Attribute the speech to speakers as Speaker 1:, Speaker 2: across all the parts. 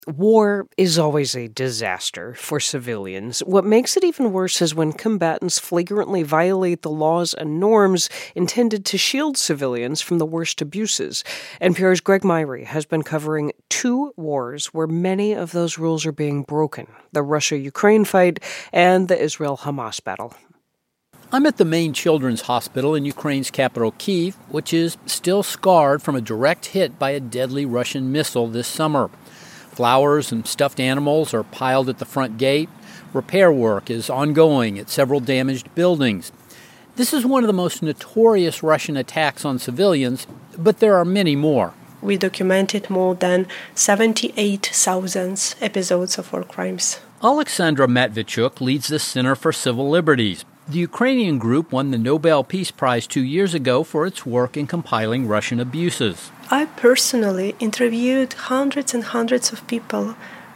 Speaker 1: War is always a disaster for civilians. What makes it even worse is when combatants flagrantly violate the laws and norms intended to shield civilians from the worst abuses. NPR's Greg Myrie has been covering two wars where many of those rules are being broken: the Russia-Ukraine fight and the Israel-Hamas battle.
Speaker 2: I'm at the main children's hospital in Ukraine's capital, Kyiv, which is still scarred from a direct hit by a deadly Russian missile this summer. Flowers and stuffed animals are piled at the front gate. Repair work is ongoing at several damaged buildings. This is one of the most notorious Russian attacks on civilians, but there are many more.
Speaker 3: We documented more than 78,000 episodes of war crimes.
Speaker 2: Alexandra Matvichuk leads the Center for Civil Liberties. The Ukrainian group won the Nobel Peace Prize 2 years ago for its work in compiling Russian abuses.
Speaker 3: I personally interviewed hundreds and hundreds of people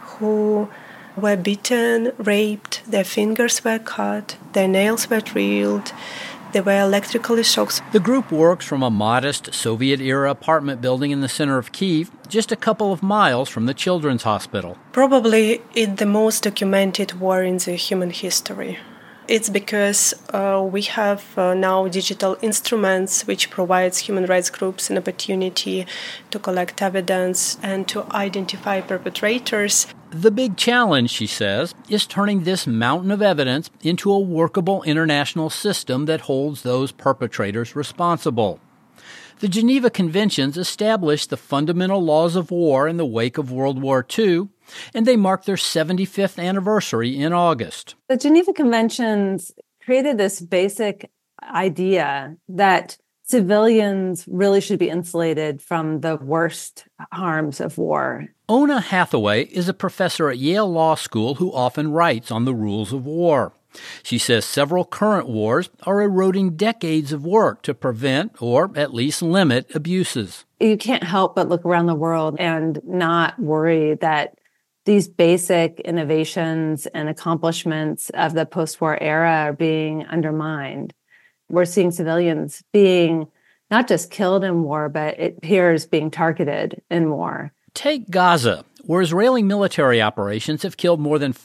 Speaker 3: who were beaten, raped, their fingers were cut, their nails were drilled, they were electrically shocked.
Speaker 2: The group works from a modest Soviet-era apartment building in the center of Kyiv, just a couple of miles from the children's hospital.
Speaker 3: Probably it's the most documented war in the human history. It's because we have now digital instruments which provides human rights groups an opportunity to collect evidence and to identify perpetrators.
Speaker 2: The big challenge, she says, is turning this mountain of evidence into a workable international system that holds those perpetrators responsible. The Geneva Conventions established the fundamental laws of war in the wake of World War II, and they mark their 75th anniversary in August.
Speaker 4: The Geneva Conventions created this basic idea that civilians really should be insulated from the worst harms of war.
Speaker 2: Ona Hathaway is a professor at Yale Law School who often writes on the rules of war. She says several current wars are eroding decades of work to prevent or at least limit abuses.
Speaker 4: You can't help but look around the world and not worry that these basic innovations and accomplishments of the post-war era are being undermined. We're seeing civilians being not just killed in war, but it appears being targeted in war.
Speaker 2: Take Gaza, where Israeli military operations have killed more than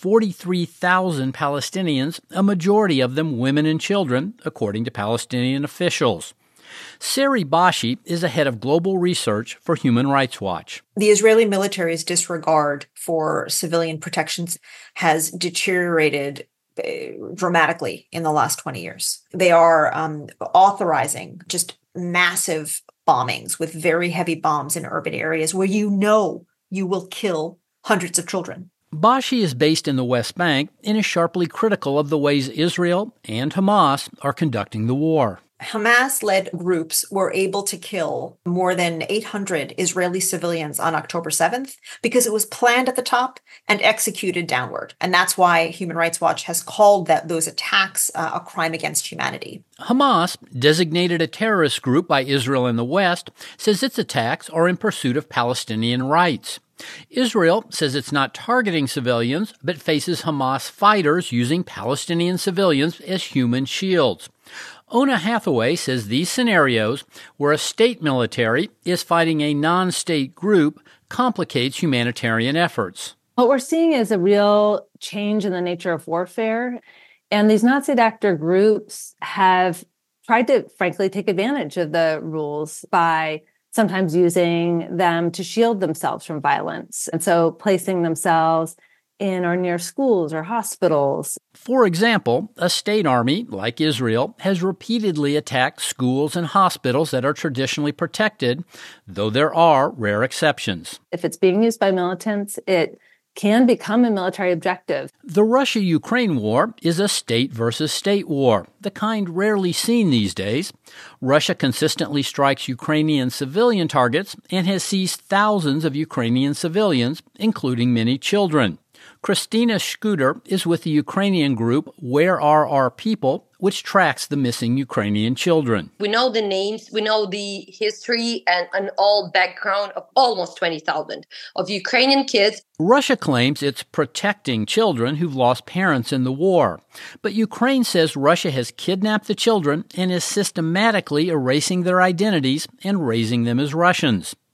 Speaker 2: 43,000 Palestinians, a majority of them women and children, according to Palestinian officials. Sari Bashi is the head of global research for Human Rights Watch.
Speaker 5: The Israeli military's disregard for civilian protections has deteriorated dramatically in the last 20 years. They are authorizing just massive bombings with very heavy bombs in urban areas where you know you will kill hundreds of children.
Speaker 2: Bashi is based in the West Bank and is sharply critical of the ways Israel and Hamas are conducting the war.
Speaker 5: Hamas-led groups were able to kill more than 800 Israeli civilians on October 7th because it was planned at the top and executed downward. And that's why Human Rights Watch has called those attacks a crime against humanity.
Speaker 2: Hamas, designated a terrorist group by Israel in the West, says its attacks are in pursuit of Palestinian rights. Israel says it's not targeting civilians, but faces Hamas fighters using Palestinian civilians as human shields. Ona Hathaway says these scenarios, where a state military is fighting a non-state group, complicates humanitarian efforts.
Speaker 4: What we're seeing is a real change in the nature of warfare. And these non-state actor groups have tried to, frankly, take advantage of the rules by sometimes using them to shield themselves from violence. And so placing themselves in or near schools or hospitals.
Speaker 2: For example, a state army, like Israel, has repeatedly attacked schools and hospitals that are traditionally protected, though there are rare exceptions.
Speaker 4: If it's being used by militants, it can become a military objective.
Speaker 2: The Russia-Ukraine war is a state versus state war, the kind rarely seen these days. Russia consistently strikes Ukrainian civilian targets and has seized thousands of Ukrainian civilians, including many children. Christina Shkuder is with the Ukrainian group Where Are Our People, which tracks the missing Ukrainian children.
Speaker 6: We know the names, we know the history and all background of almost 20,000 of Ukrainian kids.
Speaker 2: Russia claims it's protecting children who've lost parents in the war. But Ukraine says Russia has kidnapped the children and is systematically erasing their identities and raising them as Russians.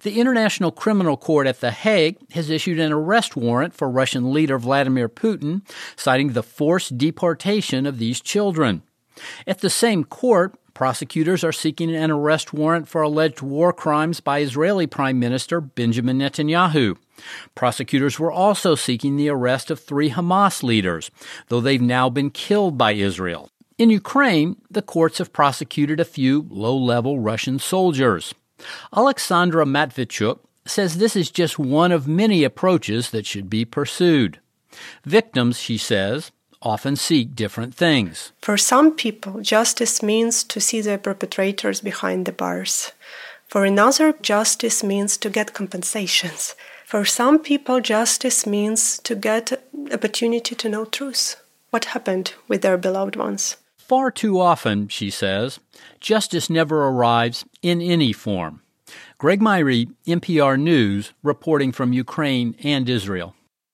Speaker 2: The International Criminal Court at The Hague has issued an arrest warrant for Russian leader Vladimir Putin, citing the forced deportation of these children. At the same court, prosecutors are seeking an arrest warrant for alleged war crimes by Israeli Prime Minister Benjamin Netanyahu. Prosecutors were also seeking the arrest of 3 Hamas leaders, though they've now been killed by Israel. In Ukraine, the courts have prosecuted a few low-level Russian soldiers. Alexandra Matvichuk says this is just one of many approaches that should be pursued. Victims, she says, often seek different things.
Speaker 3: For some people, justice means to see the perpetrators behind the bars. For another, justice means to get compensations. For some people, justice means to get an opportunity to know truth. What happened with their beloved ones?
Speaker 2: Far too often, she says, justice never arrives in any form. Greg Myrie, NPR News, reporting from Ukraine and Israel.